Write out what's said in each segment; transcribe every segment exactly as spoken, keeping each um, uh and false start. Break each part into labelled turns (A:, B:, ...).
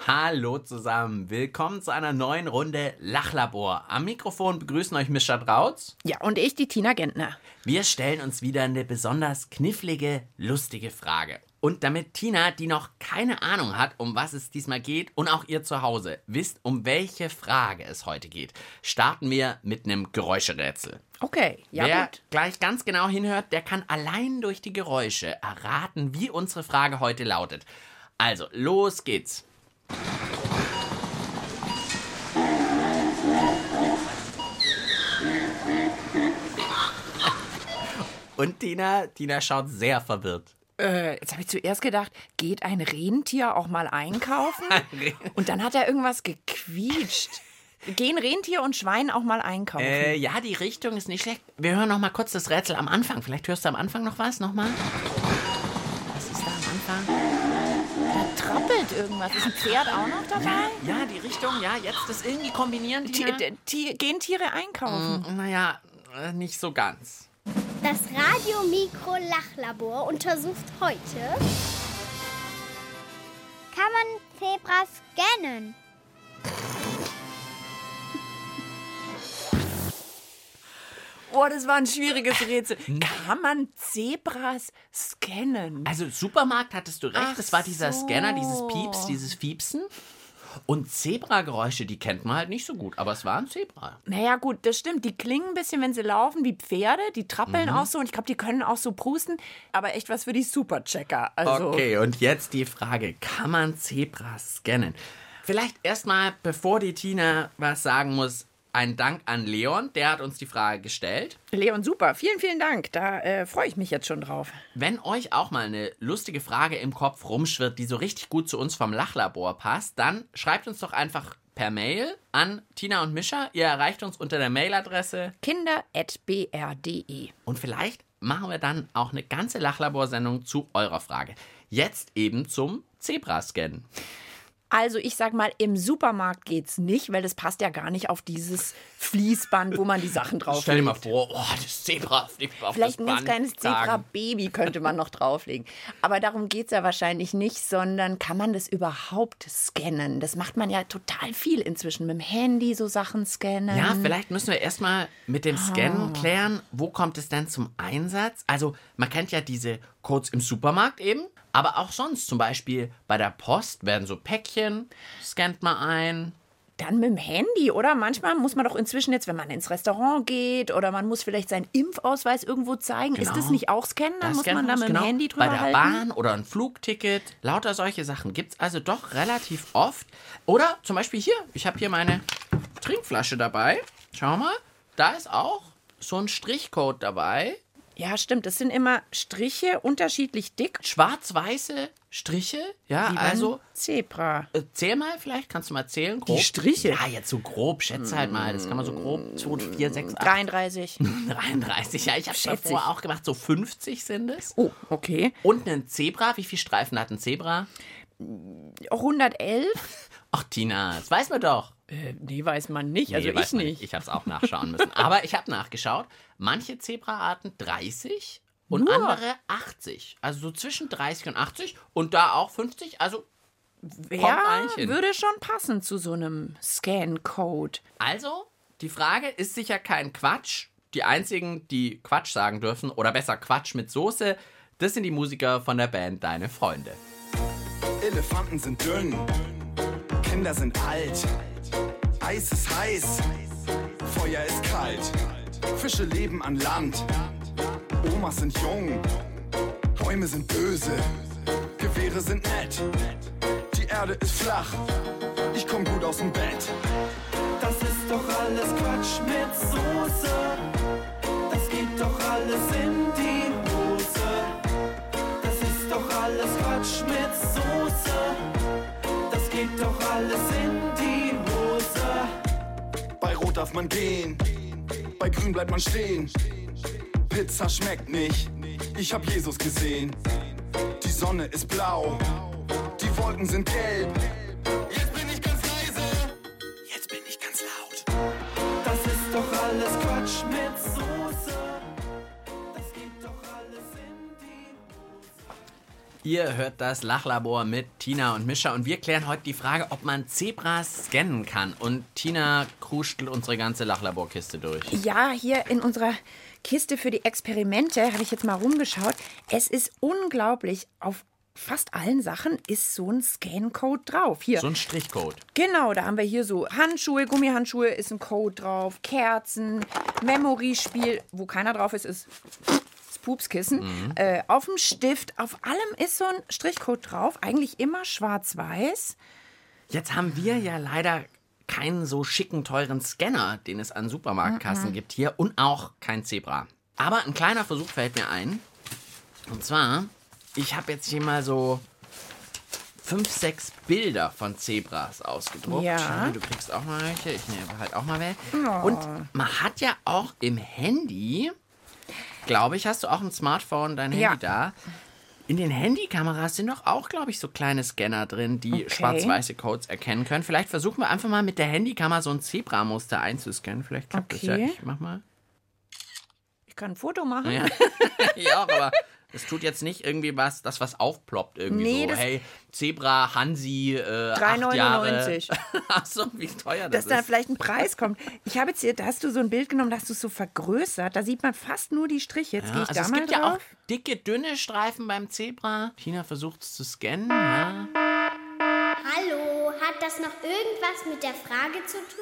A: Hallo zusammen, willkommen zu einer neuen Runde Lachlabor. Am Mikrofon begrüßen euch Mischa Drautz.
B: Ja, und ich, die Tina Gentner.
A: Wir stellen uns wieder eine besonders knifflige, lustige Frage. Und damit Tina, die noch keine Ahnung hat, um was es diesmal geht, und auch ihr zu Hause wisst, um welche Frage es heute geht, starten wir mit einem Geräuscherätsel.
B: Okay, ja
A: Wer
B: gut.
A: gleich ganz genau hinhört, der kann allein durch die Geräusche erraten, wie unsere Frage heute lautet. Also, los geht's. Und Tina, Tina schaut sehr verwirrt.
B: Äh, jetzt habe ich zuerst gedacht, geht ein Rentier auch mal einkaufen? Und dann hat er irgendwas gequietscht. Gehen Rentier und Schwein auch mal einkaufen?
A: Äh, ja, die Richtung ist nicht schlecht. Wir hören noch mal kurz das Rätsel am Anfang. Vielleicht hörst du am Anfang noch was, nochmal. Was ist da am Anfang?
B: Da trappelt irgendwas. Ist ein Pferd auch noch dabei?
A: Ja, ja, die Richtung, ja, jetzt das irgendwie kombinieren.
B: Ti-
A: Tina.
B: d- Ti- Gehen Tiere einkaufen?
A: Mm, naja, äh, nicht so ganz.
C: Das Radio-Mikro-Lachlabor untersucht heute: Kann man Zebras scannen?
B: Boah, das war ein schwieriges Rätsel. Kann man Zebras scannen?
A: Also Supermarkt hattest du recht,
B: Ach
A: das war dieser
B: so.
A: Scanner, dieses Pieps, dieses Fiepsen. Und Zebrageräusche, die kennt man halt nicht so gut, aber es war ein Zebra.
B: Naja, gut, das stimmt. Die klingen ein bisschen, wenn sie laufen, wie Pferde. Die trappeln
A: Mhm.
B: auch so und ich glaube, die können auch so prusten. Aber echt was für die Superchecker. Also,
A: Okay, und jetzt die Frage, kann man Zebras scannen? Vielleicht erstmal, bevor die Tina was sagen muss, ein Dank an Leon, der hat uns die Frage gestellt.
B: Leon, super. Vielen, vielen Dank. Da äh, freue ich mich jetzt schon drauf.
A: Wenn euch auch mal eine lustige Frage im Kopf rumschwirrt, die so richtig gut zu uns vom Lachlabor passt, dann schreibt uns doch einfach per Mail an Tina und Mischa. Ihr erreicht uns unter der Mailadresse.
B: kinder at b r punkt d e.
A: Und vielleicht machen wir dann auch eine ganze Lachlabor-Sendung zu eurer Frage. Jetzt eben zum Zebrascan.
B: Also ich sag mal, im Supermarkt geht's nicht, weil das passt ja gar nicht auf dieses Fließband, wo man die Sachen drauflegt.
A: Stell dir mal vor, oh, das Zebra fliegt auf
B: Vielleicht
A: das
B: ein ganz
A: Band.
B: kleines
A: Sagen.
B: Zebra-Baby könnte man noch drauflegen. Aber darum geht's ja wahrscheinlich nicht, sondern kann man das überhaupt scannen? Das macht man ja total viel inzwischen. Mit dem Handy so Sachen scannen.
A: Ja, vielleicht müssen wir erstmal mit dem Scannen klären, wo kommt es denn zum Einsatz? Also man kennt ja diese Codes im Supermarkt eben, aber auch sonst, zum Beispiel bei der Post werden so Päckchen, scannt man ein.
B: Dann mit dem Handy, oder? Manchmal muss man doch inzwischen jetzt, wenn man ins Restaurant geht oder man muss vielleicht seinen Impfausweis irgendwo zeigen.
A: Genau.
B: Ist das nicht auch scannen? Dann
A: Das
B: muss
A: scannt
B: man da
A: man's,
B: mit dem
A: genau.
B: Handy drüber
A: Bei der
B: halten.
A: Bahn oder ein Flugticket, lauter solche Sachen gibt es also doch relativ oft. Oder zum Beispiel hier, ich habe hier meine Trinkflasche dabei. Schau mal, da ist auch so ein Strichcode dabei.
B: Ja, stimmt. Das sind immer Striche, unterschiedlich dick.
A: Schwarz-weiße Striche, ja,
B: Wie beim
A: also
B: Zebra.
A: äh, zähl mal vielleicht, kannst du mal zählen, grob.
B: Die Striche?
A: Ja, jetzt so grob, schätze halt mal, das kann man so grob, zwei, vier, sechs, acht,
B: dreiunddreißig.
A: dreiunddreißig, ja, ich habe
B: Schätze
A: davor
B: ich.
A: auch gemacht, so fünfzig sind es.
B: Oh, okay.
A: Und ein Zebra, wie viele Streifen hat ein Zebra?
B: hundertelf?
A: Ach, Tina, das weiß man doch.
B: Äh, nee, weiß man nicht. Also
A: Nee, weiß
B: ich
A: man
B: nicht.
A: Ich habe es auch nachschauen müssen. Aber ich habe nachgeschaut. Manche Zebraarten dreißig und
B: Nur?
A: andere achtzig. Also so zwischen dreißig und achtzig und da auch fünfzig. Also kommt
B: Ja,
A: eigentlich hin.
B: würde schon passen zu so einem Scan-Code.
A: Also, die Frage ist sicher kein Quatsch. Die einzigen, die Quatsch sagen dürfen, oder besser Quatsch mit Soße, das sind die Musiker von der Band Deine Freunde.
D: Elefanten sind dünn, Kinder sind alt, Eis ist heiß, Feuer ist kalt, Fische leben an Land, Omas sind jung, Bäume sind böse, Gewehre sind nett, die Erde ist flach, ich komm gut aus dem Bett. Das ist doch alles Quatsch mit Soße, das geht doch alles in die Hose. Das ist doch alles Quatsch mit Soße, das geht doch alles in die Hose. Bei Rot darf man gehen, bei Grün bleibt man stehen. Pizza schmeckt nicht, ich hab Jesus gesehen. Die Sonne ist blau, die Wolken sind gelb. Jetzt bin ich ganz leise, jetzt bin ich ganz laut. Das ist doch alles Quatsch mit Soße, das geht doch alles in die Hose.
A: Ihr hört das Lachlabor mit Tina und Mischa und wir klären heute die Frage, ob man Zebras scannen kann. Und Tina kruschtelt unsere ganze Lachlaborkiste durch.
B: Ja, hier in unserer Kiste für die Experimente habe ich jetzt mal rumgeschaut. Es ist unglaublich, auf fast allen Sachen ist so ein Scan-Code drauf. Hier.
A: So ein Strichcode.
B: Genau, da haben wir hier so Handschuhe, Gummihandschuhe, ist ein Code drauf, Kerzen, Memory-Spiel, wo keiner drauf ist, ist das Pupskissen. Mhm. Äh, auf dem Stift, auf allem ist so ein Strichcode drauf, eigentlich immer schwarz-weiß.
A: Jetzt haben wir ja leider keinen so schicken, teuren Scanner, den es an Supermarktkassen mhm. gibt hier und auch kein Zebra. Aber ein kleiner Versuch fällt mir ein. Und zwar, ich habe jetzt hier mal so fünf, sechs Bilder von Zebras ausgedruckt.
B: Ja.
A: Du kriegst auch mal welche, ich nehme halt auch mal welche.
B: Oh.
A: Und man hat ja auch im Handy, glaube ich, hast du auch ein Smartphone, dein Handy
B: ja.
A: da. In den Handykameras sind doch auch, glaube ich, so kleine Scanner drin, die
B: okay.
A: schwarz-weiße Codes erkennen können. Vielleicht versuchen wir einfach mal mit der Handykamera so ein Zebramuster einzuscannen. Vielleicht klappt
B: okay.
A: das ja. Ich mach mal.
B: Ich kann ein Foto machen.
A: Ja, ja, aber es tut jetzt nicht irgendwie was, das was aufploppt irgendwie
B: nee,
A: so. Hey, Zebra, Hansi, äh,
B: drei
A: neunundneunzig.
B: Jahre.
A: Ach so, wie teuer das
B: Dass
A: ist.
B: da vielleicht ein Preis kommt. Ich habe jetzt hier, da hast du so ein Bild genommen, da hast du es so vergrößert. Da sieht man fast nur die Striche. Jetzt
A: Ja,
B: gehe ich
A: also
B: da
A: es
B: mal
A: gibt
B: drauf.
A: ja auch dicke, dünne Streifen beim Zebra. Tina versucht es zu scannen. Ja.
C: Hallo, hat das noch irgendwas mit der Frage zu tun?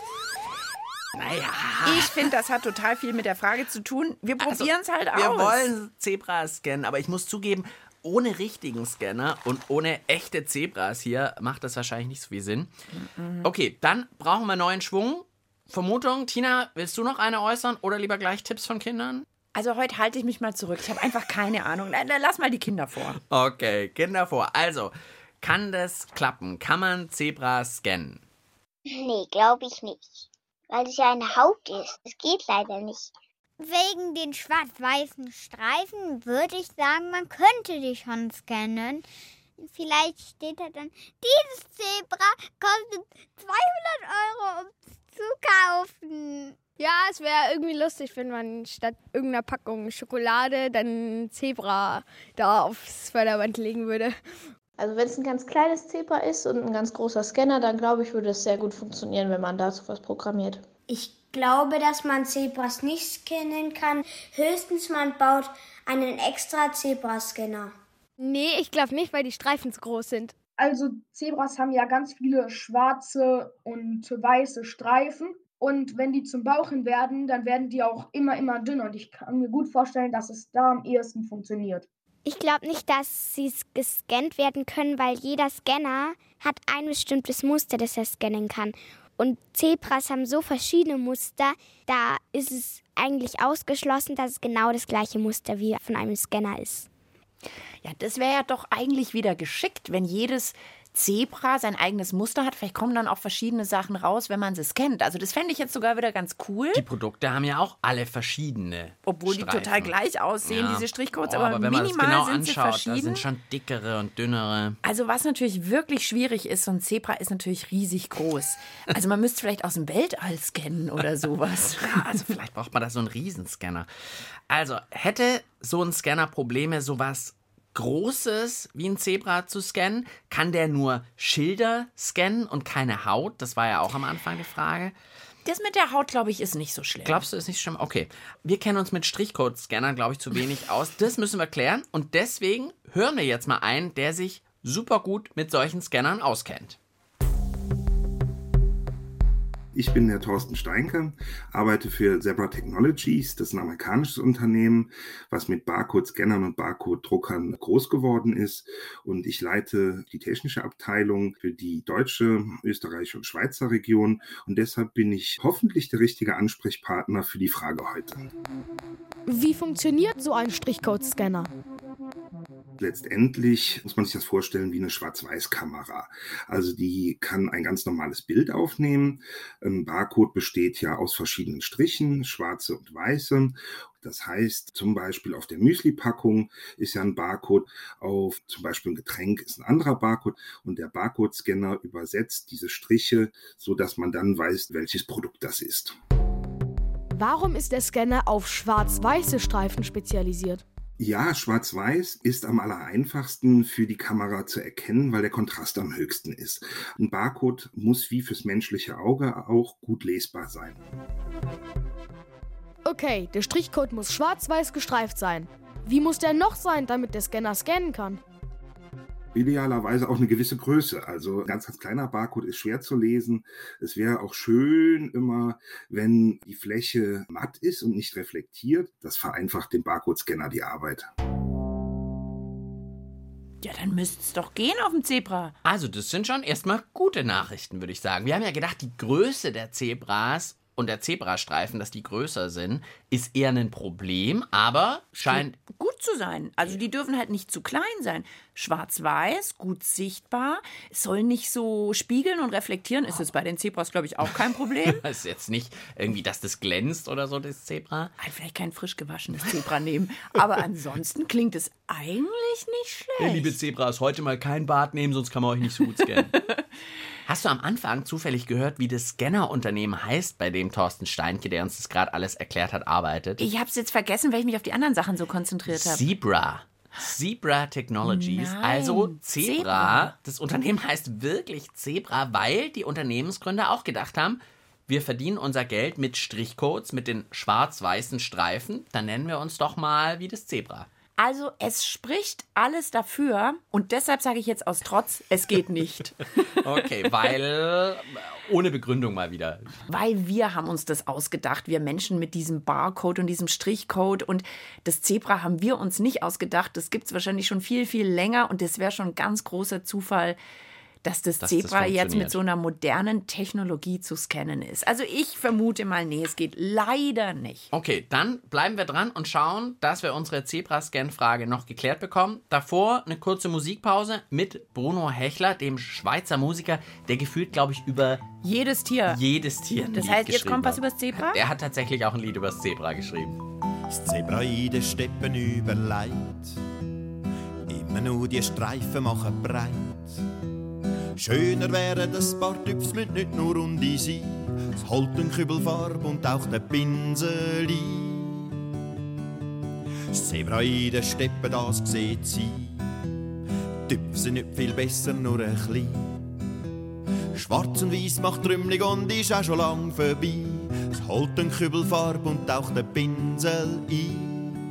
A: Naja.
B: Ich finde, das hat total viel mit der Frage zu tun. Wir probieren es halt
A: Wir
B: aus.
A: wollen Zebras scannen, aber ich muss zugeben, ohne richtigen Scanner und ohne echte Zebras hier macht das wahrscheinlich nicht so viel Sinn. Mhm. Okay, dann brauchen wir neuen Schwung. Vermutung, Tina, willst du noch eine äußern oder lieber gleich Tipps von Kindern?
B: Also heute halte ich mich mal zurück. Ich habe einfach keine Ahnung. Nein, dann lass mal die Kinder vor.
A: Okay, Kinder vor. Also, kann das klappen? Kann man Zebras scannen?
C: Nee, glaube ich nicht. Weil es ja eine Haut ist. Das geht leider nicht. Wegen den schwarz-weißen Streifen würde ich sagen, man könnte die schon scannen. Vielleicht steht da dann, dieses Zebra kostet zweihundert Euro, um es zu kaufen.
E: Ja, es wäre irgendwie lustig, wenn man statt irgendeiner Packung Schokolade dann ein Zebra da aufs Förderband legen würde.
F: Also wenn es ein ganz kleines Zebra ist und ein ganz großer Scanner, dann glaube ich, würde es sehr gut funktionieren, wenn man dazu was programmiert.
G: Ich glaube, dass man Zebras nicht scannen kann. Höchstens man baut einen extra Zebrascanner.
E: Nee, ich glaube nicht, weil die Streifen zu groß sind.
H: Also Zebras haben ja ganz viele schwarze und weiße Streifen. Und wenn die zum Bauchen werden, dann werden die auch immer, immer dünner. Und ich kann mir gut vorstellen, dass es da am ehesten funktioniert.
C: Ich glaube nicht, dass sie gescannt werden können, weil jeder Scanner hat ein bestimmtes Muster, das er scannen kann. Und Zebras haben so verschiedene Muster, da ist es eigentlich ausgeschlossen, dass es genau das gleiche Muster wie von einem Scanner ist.
B: Ja, das wäre ja doch eigentlich wieder geschickt, wenn jedes Zebra sein eigenes Muster hat. Vielleicht kommen dann auch verschiedene Sachen raus, wenn man sie scannt. Also das fände ich jetzt sogar wieder ganz cool.
A: Die Produkte haben ja auch alle verschiedene
B: Obwohl
A: Streifen.
B: die total gleich aussehen,
A: Ja.
B: diese Strichcodes.
A: Oh,
B: aber,
A: aber wenn man
B: minimal
A: das genau
B: sind sie
A: anschaut,
B: verschieden.
A: da sind schon dickere und dünnere.
B: Also was natürlich wirklich schwierig ist, so ein Zebra ist natürlich riesig groß. Also man müsste vielleicht aus dem Weltall scannen oder sowas.
A: Ja, also vielleicht braucht man da so einen Riesenscanner. Also hätte so ein Scanner Probleme, sowas Großes wie ein Zebra zu scannen? Kann der nur Schilder scannen und keine Haut? Das war ja auch am Anfang die Frage.
B: Das mit der Haut, glaube ich, ist nicht so schlimm.
A: Glaubst du, ist nicht schlimm? Okay. Wir kennen uns mit Strichcode-Scannern, glaube ich, zu wenig aus. Das müssen wir klären. Und deswegen hören wir jetzt mal einen, der sich super gut mit solchen Scannern auskennt.
I: Ich bin der Thorsten Steinke, arbeite für Zebra Technologies, das ist ein amerikanisches Unternehmen, was mit Barcode-Scannern und Barcode-Druckern groß geworden ist. Und ich leite die technische Abteilung für die deutsche, österreichische und Schweizer Region. Und deshalb bin ich hoffentlich der richtige Ansprechpartner für die Frage heute.
E: Wie funktioniert so ein Strichcode-Scanner?
I: Letztendlich muss man sich das vorstellen wie eine Schwarz-Weiß-Kamera. Also die kann ein ganz normales Bild aufnehmen. Ein Barcode besteht ja aus verschiedenen Strichen, schwarze und weiße. Das heißt, zum Beispiel auf der Müsli-Packung ist ja ein Barcode, auf zum Beispiel ein Getränk ist ein anderer Barcode und der Barcode-Scanner übersetzt diese Striche, sodass man dann weiß, welches Produkt das ist.
E: Warum ist der Scanner auf schwarz-weiße Streifen spezialisiert?
I: Ja, schwarz-weiß ist am allereinfachsten für die Kamera zu erkennen, weil der Kontrast am höchsten ist. Ein Barcode muss wie fürs menschliche Auge auch gut lesbar sein.
J: Okay, der Strichcode muss schwarz-weiß gestreift sein. Wie muss der noch sein, damit der Scanner scannen kann?
I: Idealerweise auch eine gewisse Größe. Also ein ganz, ganz kleiner Barcode ist schwer zu lesen. Es wäre auch schön immer, wenn die Fläche matt ist und nicht reflektiert. Das vereinfacht dem Barcode-Scanner die Arbeit.
B: Ja, dann müsste es doch gehen auf dem Zebra.
A: Also das sind schon erstmal gute Nachrichten, würde ich sagen. Wir haben ja gedacht, die Größe der Zebras und der Zebrastreifen, dass die größer sind, ist eher ein Problem, aber scheint
B: gut zu sein. Also die dürfen halt nicht zu klein sein. Schwarz-weiß, gut sichtbar. Es soll nicht so spiegeln und reflektieren. Ist es bei den Zebras, glaube ich, auch kein Problem.
A: Das ist jetzt nicht irgendwie, dass das glänzt oder so, das Zebra.
B: Halt vielleicht kein frisch gewaschenes Zebra nehmen. Aber ansonsten klingt es eigentlich nicht schlecht.
A: Ja, liebe Zebras, heute mal kein Bad nehmen, sonst kann man euch nicht so gut scannen. Hast du am Anfang zufällig gehört, wie das Scanner-Unternehmen heißt, bei dem Thorsten Steinke, der uns das gerade alles erklärt hat, arbeitet?
B: Ich habe es jetzt vergessen, weil ich mich auf die anderen Sachen so konzentriert habe.
A: Zebra. Zebra Technologies,
B: Nein,
A: also Zebra.
B: Zebra.
A: Das Unternehmen heißt wirklich Zebra, weil die Unternehmensgründer auch gedacht haben, wir verdienen unser Geld mit Strichcodes, mit den schwarz-weißen Streifen, dann nennen wir uns doch mal wie das Zebra.
B: Also es spricht alles dafür und deshalb sage ich jetzt aus Trotz, es geht nicht.
A: Okay, weil ohne Begründung mal wieder.
B: Weil wir haben uns das ausgedacht, wir Menschen mit diesem Barcode und diesem Strichcode und das Zebra haben wir uns nicht ausgedacht. Das gibt es wahrscheinlich schon viel, viel länger und das wäre schon ein ganz großer Zufall, dass das
A: dass
B: Zebra
A: das
B: jetzt mit so einer modernen Technologie zu scannen ist. Also ich vermute mal, nee, es geht leider nicht.
A: Okay, dann bleiben wir dran und schauen, dass wir unsere Zebra-Scan-Frage noch geklärt bekommen. Davor eine kurze Musikpause mit Bruno Hechler, dem Schweizer Musiker, der gefühlt, glaube ich, über
B: jedes Tier.
A: Jedes Tier.
B: Das heißt, jetzt kommt was über das Zebra?
A: Er hat tatsächlich auch ein Lied über das Zebra geschrieben.
K: Das Zebra in den Steppen überleit, immer nur die Streifen machen breit. Schöner wäre, das paar Typs müssen nicht nur runde sein. Es holt den Kübelfarbe und auch der Pinsel ein. Das Zebra in den Steppen, das sieht sie. Typen sind nicht viel besser, nur ein klein. Schwarz und Weiß macht trümmelig und ist auch schon lang vorbei. Es holt den Kübelfarbe und auch der Pinsel ein.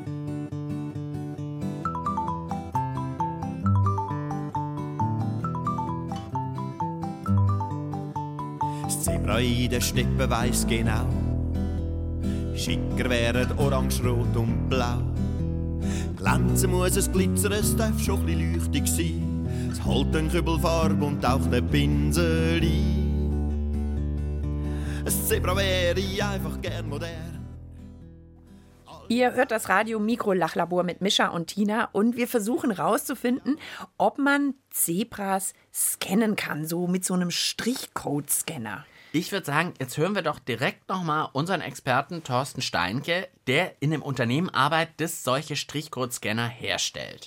K: Zebra in den Steppen weiss genau, schicker wären orange, rot und blau. Glänzen muss es glitzern, es darf schon ein bisschen leuchtig sein. Es holt den Kübelfarbe und auch den Pinsel ein. Ein Zebra wäre einfach gern modern.
B: Ihr hört das Radio Mikro-Lachlabor mit Mischa und Tina und wir versuchen rauszufinden, ob man Zebras scannen kann, so mit so einem Strichcode-Scanner.
A: Ich würde sagen, jetzt hören wir doch direkt nochmal unseren Experten Thorsten Steinke, der in einem Unternehmen arbeitet, das solche Strichcode-Scanner herstellt.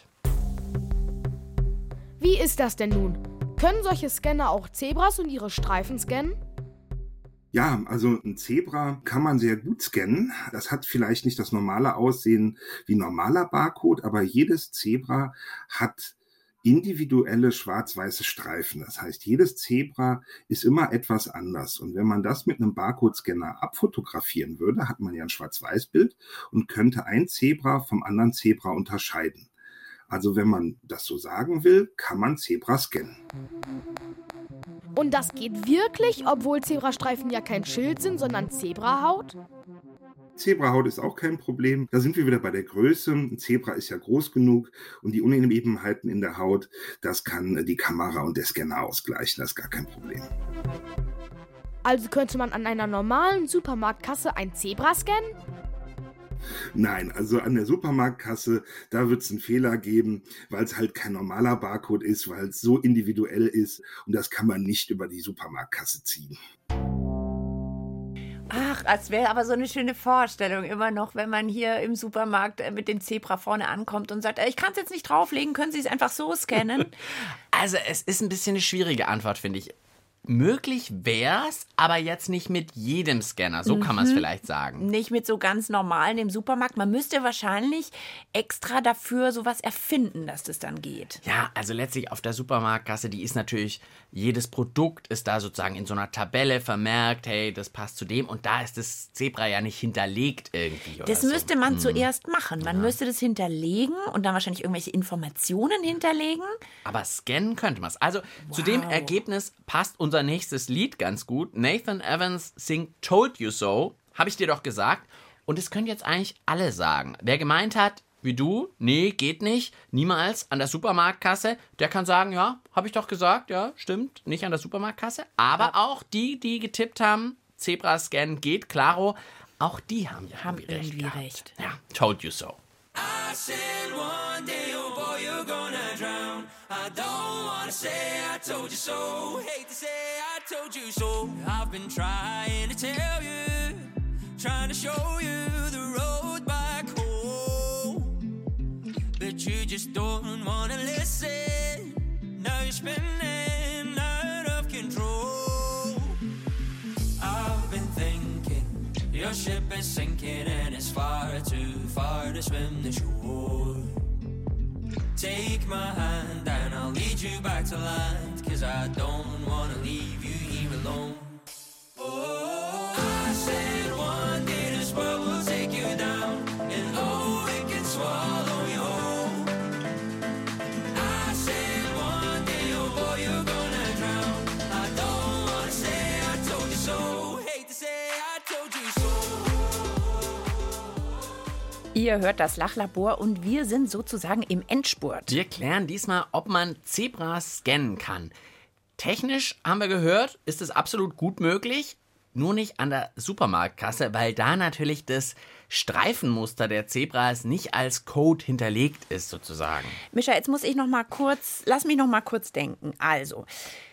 J: Wie ist das denn nun? Können solche Scanner auch Zebras und ihre Streifen scannen?
I: Ja, also ein Zebra kann man sehr gut scannen. Das hat vielleicht nicht das normale Aussehen wie ein normaler Barcode, aber jedes Zebra hat individuelle schwarz-weiße Streifen. Das heißt, jedes Zebra ist immer etwas anders. Und wenn man das mit einem Barcode-Scanner abfotografieren würde, hat man ja ein Schwarz-Weiß-Bild und könnte ein Zebra vom anderen Zebra unterscheiden. Also wenn man das so sagen will, kann man Zebra scannen.
J: Und das geht wirklich, obwohl Zebrastreifen ja kein Schild sind, sondern Zebrahaut?
I: Zebrahaut ist auch kein Problem. Da sind wir wieder bei der Größe. Ein Zebra ist ja groß genug und die Unebenheiten in der Haut, das kann die Kamera und der Scanner ausgleichen. Das ist gar kein Problem.
J: Also könnte man an einer normalen Supermarktkasse ein Zebra scannen?
I: Nein, also an der Supermarktkasse, da wird es einen Fehler geben, weil es halt kein normaler Barcode ist, weil es so individuell ist und das kann man nicht über die Supermarktkasse ziehen.
B: Ach, das wäre aber so eine schöne Vorstellung immer noch, wenn man hier im Supermarkt mit dem Zebra vorne ankommt und sagt, ich kann es jetzt nicht drauflegen, können Sie es einfach so scannen?
A: Also es ist ein bisschen eine schwierige Antwort, finde ich. möglich wär's, aber jetzt nicht mit jedem Scanner. So kann man es
B: Mhm.
A: vielleicht sagen.
B: Nicht mit so ganz normalen im Supermarkt. Man müsste wahrscheinlich extra dafür sowas erfinden, dass das dann geht.
A: Ja, also letztlich auf der Supermarktkasse, die ist natürlich, jedes Produkt ist da sozusagen in so einer Tabelle vermerkt, hey, das passt zu dem. Und da ist das Zebra ja nicht hinterlegt irgendwie. Oder
B: Das
A: so.
B: müsste man
A: Hm.
B: zuerst machen. Man müsste das hinterlegen und dann wahrscheinlich irgendwelche Informationen hinterlegen.
A: Aber scannen könnte man es. Also zu dem Ergebnis passt unser nächstes Lied ganz gut. Nathan Evans singt Told You So. Habe ich dir doch gesagt. Und es können jetzt eigentlich alle sagen. Wer gemeint hat, wie du, nee, geht nicht, niemals an der Supermarktkasse, der kann sagen, ja, habe ich doch gesagt, ja, stimmt, nicht an der Supermarktkasse. Aber auch die, die getippt haben, Zebra-Scan geht, klaro, auch die haben ja
B: Haben
A: irgendwie recht.
B: irgendwie
A: gehabt.
B: recht.
A: Ja, Told You So.
L: I said one day, oh boy, you're gonna drown. I don't wanna say I told you so. Hate to say I told you so. I've been trying to tell you, trying to show you the road back home, but you just don't wanna listen. Now you're spinning out of control. I've been thinking your ship is sinking and it's far too far to swim the shore. Take my hand and I'll lead you back to land, 'cause I don't wanna leave you here alone. Oh, I said one day this world will take you down, and oh, it can swallow you whole. I said one day, oh boy, you're gonna drown. I don't wanna say I told you so. Hate to say I told you so.
B: Ihr hört das Lachlabor und wir sind sozusagen im Endspurt.
A: Wir klären diesmal, ob man Zebras scannen kann. Technisch, haben wir gehört, ist es absolut gut möglich, nur nicht an der Supermarktkasse, weil da natürlich das Streifenmuster der Zebras nicht als Code hinterlegt ist, sozusagen.
B: Mischa, jetzt muss ich noch mal kurz, lass mich noch mal kurz denken. Also,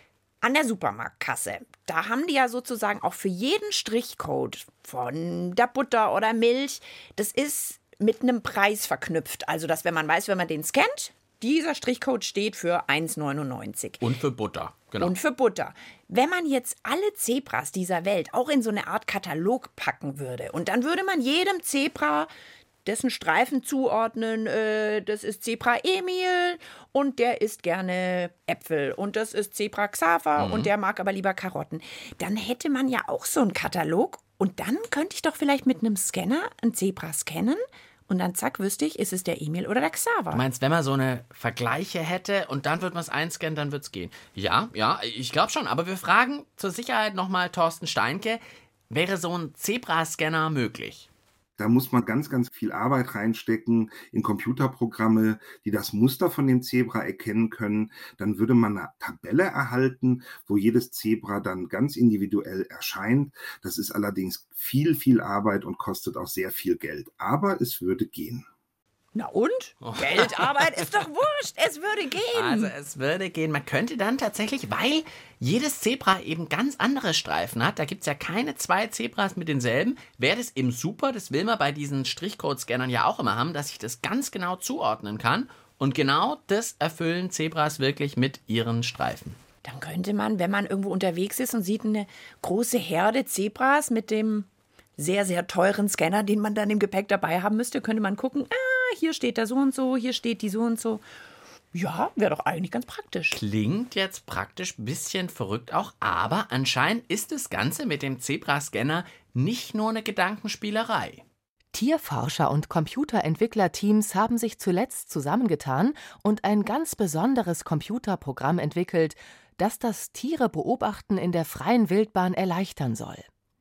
B: an der Supermarktkasse, da haben die ja sozusagen auch für jeden Strichcode von der Butter oder Milch, das ist mit einem Preis verknüpft. Also, dass wenn man weiß, wenn man den scannt, dieser Strichcode steht für eins neunundneunzig.
A: Und für Butter, genau.
B: Und für Butter. Wenn man jetzt alle Zebras dieser Welt auch in so eine Art Katalog packen würde und dann würde man jedem Zebra dessen Streifen zuordnen, äh, das ist Zebra Emil und der isst gerne Äpfel und das ist Zebra Xaver
A: Mhm.
B: und der mag aber lieber Karotten. Dann hätte man ja auch so einen Katalog und dann könnte ich doch vielleicht mit einem Scanner ein Zebra scannen und dann zack, wüsste ich, ist es der Emil oder der Xaver.
A: Du meinst, wenn man so eine Vergleiche hätte und dann wird man es einscannen, dann wird es gehen? Ja, ja, ich glaube schon. Aber wir fragen zur Sicherheit nochmal Thorsten Steinke, wäre so ein Zebra-Scanner möglich?
I: Da muss man ganz, ganz viel Arbeit reinstecken in Computerprogramme, die das Muster von dem Zebra erkennen können. Dann würde man eine Tabelle erhalten, wo jedes Zebra dann ganz individuell erscheint. Das ist allerdings viel, viel Arbeit und kostet auch sehr viel Geld. Aber es würde gehen.
B: Na und? Geldarbeit ist doch wurscht. Es würde gehen.
A: Also es würde gehen. Man könnte dann tatsächlich, weil jedes Zebra eben ganz andere Streifen hat, da gibt es ja keine zwei Zebras mit denselben, wäre das eben super, das will man bei diesen Strichcode-Scannern ja auch immer haben, dass ich das ganz genau zuordnen kann. Und genau das erfüllen Zebras wirklich mit ihren Streifen.
B: Dann könnte man, wenn man irgendwo unterwegs ist und sieht eine große Herde Zebras mit dem sehr, sehr teuren Scanner, den man dann im Gepäck dabei haben müsste, könnte man gucken, ah, hier steht da so und so, hier steht die so und so. Ja, wäre doch eigentlich ganz praktisch.
A: Klingt jetzt praktisch ein bisschen verrückt auch, aber anscheinend ist das Ganze mit dem Zebra-Scanner nicht nur eine Gedankenspielerei.
M: Tierforscher und Computerentwicklerteams haben sich zuletzt zusammengetan und ein ganz besonderes Computerprogramm entwickelt, das das Tiere-Beobachten in der freien Wildbahn erleichtern soll.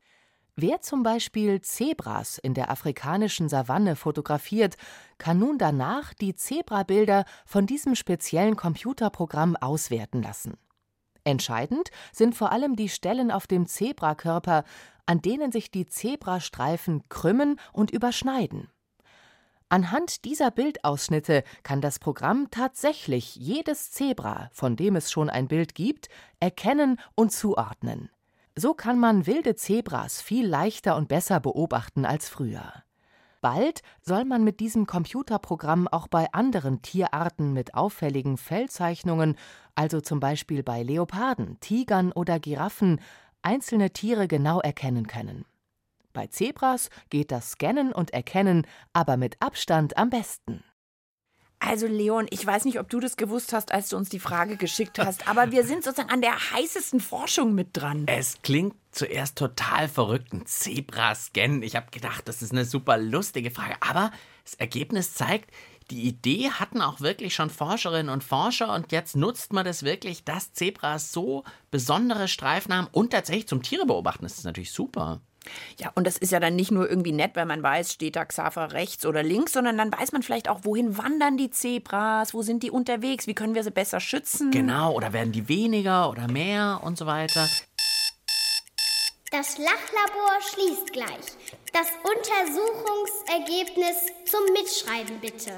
M: Wer zum Beispiel Zebras in der afrikanischen Savanne fotografiert, kann nun danach die Zebrabilder von diesem speziellen Computerprogramm auswerten lassen. Entscheidend sind vor allem die Stellen auf dem Zebrakörper, an denen sich die Zebrastreifen krümmen und überschneiden. Anhand dieser Bildausschnitte kann das Programm tatsächlich jedes Zebra, von dem es schon ein Bild gibt, erkennen und zuordnen. So kann man wilde Zebras viel leichter und besser beobachten als früher. Bald soll man mit diesem Computerprogramm auch bei anderen Tierarten mit auffälligen Fellzeichnungen, also zum Beispiel bei Leoparden, Tigern oder Giraffen, einzelne Tiere genau erkennen können. Bei Zebras geht das Scannen und Erkennen aber mit Abstand am besten.
B: Also Leon, ich weiß nicht, ob du das gewusst hast, als du uns die Frage geschickt hast, aber wir sind sozusagen an der heißesten Forschung mit dran.
A: Es klingt zuerst total verrückt, ein Zebra scannen. Ich habe gedacht, das ist eine super lustige Frage, aber das Ergebnis zeigt, die Idee hatten auch wirklich schon Forscherinnen und Forscher und jetzt nutzt man das wirklich, dass Zebras so besondere Streifen haben und tatsächlich zum Tiere beobachten. Das ist natürlich super.
B: Ja, und das ist ja dann nicht nur irgendwie nett, weil man weiß, steht da Xaver rechts oder links, sondern dann weiß man vielleicht auch, wohin wandern die Zebras, wo sind die unterwegs, wie können wir sie besser schützen.
A: Genau, oder werden die weniger oder mehr und so weiter.
G: Das Lachlabor schließt gleich. Das Untersuchungsergebnis zum Mitschreiben bitte.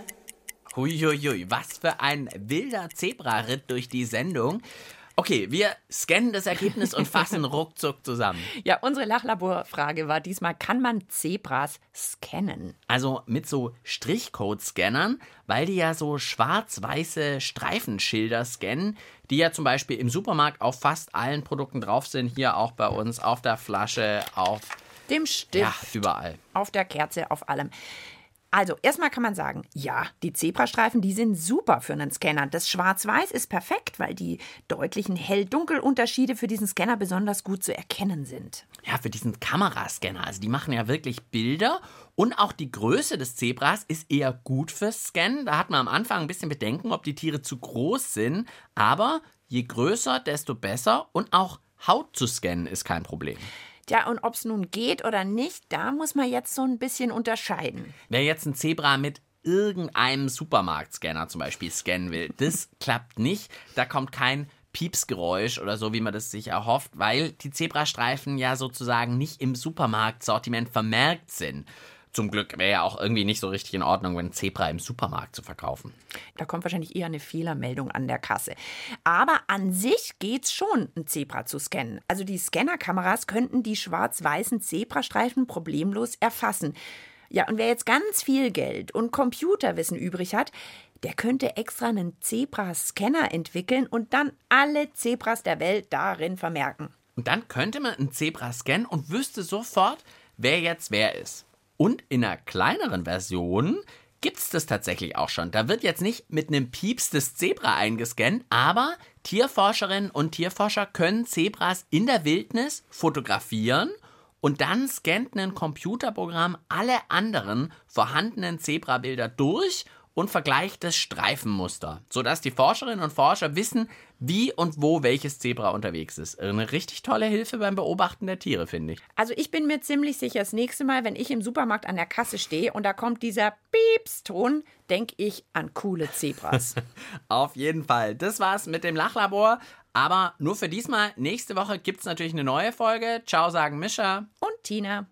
A: Huiuiui, was für ein wilder Zebraritt durch die Sendung. Okay, wir scannen das Ergebnis und fassen ruckzuck zusammen.
B: Ja, unsere Lachlaborfrage war diesmal, kann man Zebras scannen?
A: Also mit so Strichcode-Scannern, weil die ja so schwarz-weiße Streifenschilder scannen, die ja zum Beispiel im Supermarkt auf fast allen Produkten drauf sind. Hier auch bei uns auf der Flasche, auf
B: dem Stift,
A: ja, überall.
B: Auf der Kerze, auf allem. Also, erstmal kann man sagen, ja, die Zebrastreifen, die sind super für einen Scanner. Das Schwarz-Weiß ist perfekt, weil die deutlichen Hell-Dunkel-Unterschiede für diesen Scanner besonders gut zu erkennen sind.
A: Ja, für diesen Kamerascanner. Also, die machen ja wirklich Bilder. Und auch die Größe des Zebras ist eher gut fürs Scannen. Da hat man am Anfang ein bisschen Bedenken, ob die Tiere zu groß sind. Aber je größer, desto besser. Und auch Haut zu scannen ist kein Problem.
B: Tja, und ob es nun geht oder nicht, da muss man jetzt so ein bisschen unterscheiden.
A: Wer jetzt ein Zebra mit irgendeinem Supermarktscanner zum Beispiel scannen will, das klappt nicht. Da kommt kein Piepsgeräusch oder so, wie man das sich erhofft, weil die Zebrastreifen ja sozusagen nicht im Supermarktsortiment vermerkt sind. Zum Glück wäre ja auch irgendwie nicht so richtig in Ordnung, wenn ein Zebra im Supermarkt zu verkaufen.
B: Da kommt wahrscheinlich eher eine Fehlermeldung an der Kasse. Aber an sich geht's schon, ein Zebra zu scannen. Also die Scannerkameras könnten die schwarz-weißen Zebrastreifen problemlos erfassen. Ja, und wer jetzt ganz viel Geld und Computerwissen übrig hat, der könnte extra einen Zebra-Scanner entwickeln und dann alle Zebras der Welt darin vermerken.
A: Und dann könnte man ein Zebra scannen und wüsste sofort, wer jetzt wer ist. Und in einer kleineren Version gibt es das tatsächlich auch schon. Da wird jetzt nicht mit einem Pieps das Zebra eingescannt, aber Tierforscherinnen und Tierforscher können Zebras in der Wildnis fotografieren und dann scannt ein Computerprogramm alle anderen vorhandenen Zebrabilder durch und vergleicht das Streifenmuster, sodass die Forscherinnen und Forscher wissen, wie und wo welches Zebra unterwegs ist. Eine richtig tolle Hilfe beim Beobachten der Tiere, finde ich.
B: Also ich bin mir ziemlich sicher, das nächste Mal, wenn ich im Supermarkt an der Kasse stehe und da kommt dieser Piepston, denke ich an coole Zebras.
A: Auf jeden Fall. Das war's mit dem Lachlabor. Aber nur für diesmal. Nächste Woche gibt's natürlich eine neue Folge. Ciao, sagen Mischa
B: und Tina.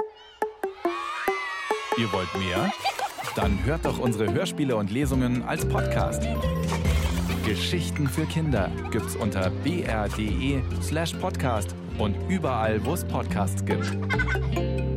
N: Ihr wollt mehr? Dann hört doch unsere Hörspiele und Lesungen als Podcast. Geschichten für Kinder gibt's unter b r punkt d e slash podcast und überall, wo es Podcasts gibt.